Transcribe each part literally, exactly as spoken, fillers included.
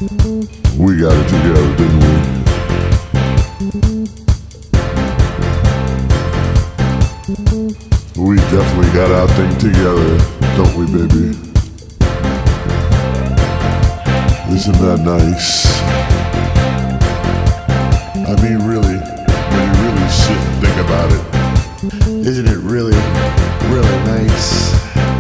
We got it together, didn't we? We definitely got our thing together, don't we, baby? Isn't that nice? I mean, really, when you really sit and think about it, isn't it really, really nice?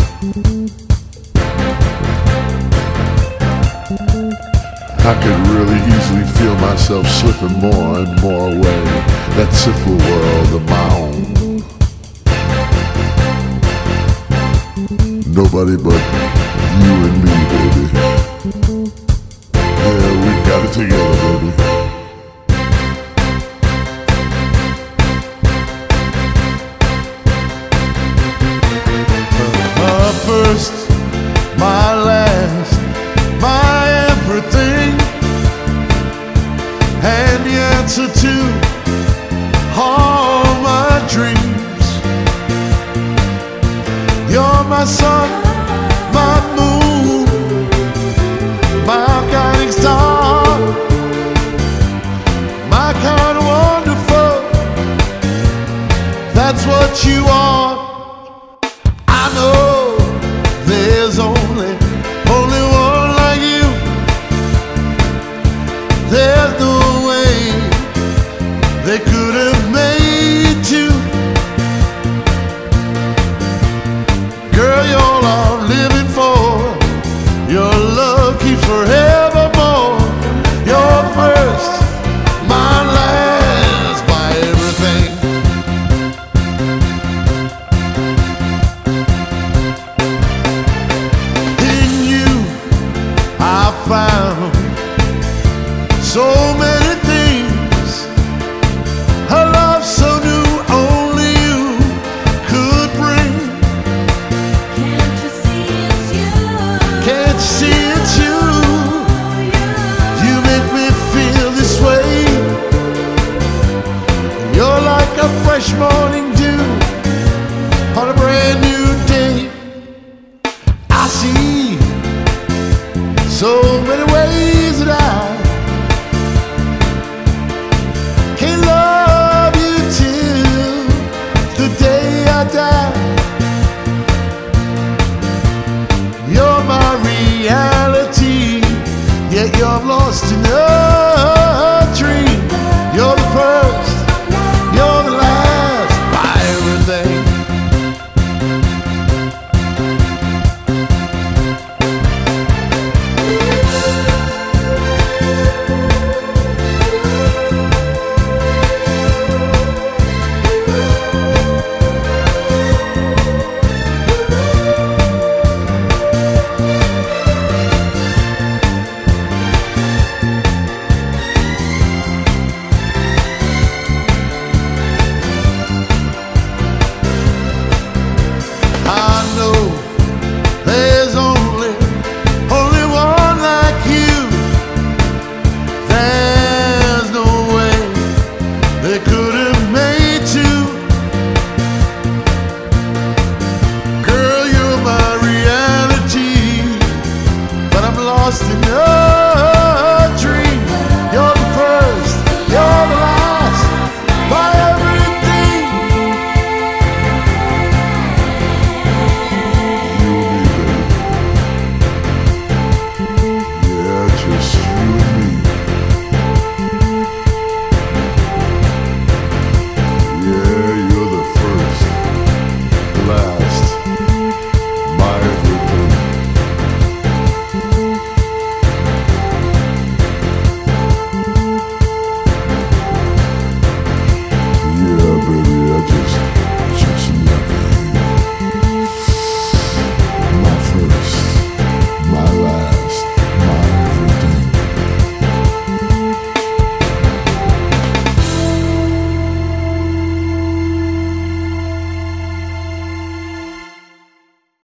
I could really easily feel myself slipping more and more away, that simple world of my own. Nobody but you and me, baby. Yeah, we got it together, baby. My first, my last, my everything, and the answer to all my dreams. You're my sun, my moon, my guiding star, my kind of wonderful. That's what you are. I know there's only, only one like you. There's no way they could have made two. Girl, you're all I'm living for. Your love keeps forevermore. You're first, my last, my everything. In you I found so many things, a love so new only you could bring. Can't you see it's you? Can't you see it's you? You make me feel this way. You're like a fresh morning dew on a brand new day. I see so many ways that I can love you till the day I die. You're my reality, yet you're lost in a dream. You're the first, you're the last, my everything. I know there's only, only one like you. There's no way they could have made two. Girl, you're my reality, but I'm lost in love.